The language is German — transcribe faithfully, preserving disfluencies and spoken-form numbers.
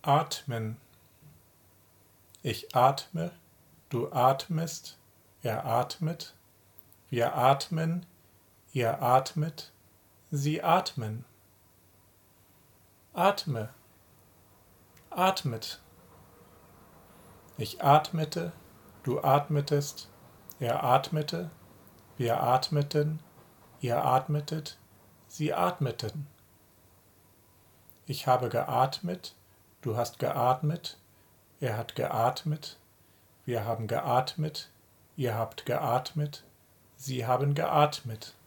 Atmen. Ich atme, du atmest, er atmet, wir atmen, ihr atmet, sie atmen. Atme, atmet. Ich atmete, du atmetest, er atmete, wir atmeten, ihr atmetet, sie atmeten. Ich habe geatmet, du hast geatmet, er hat geatmet, wir haben geatmet, ihr habt geatmet, sie haben geatmet.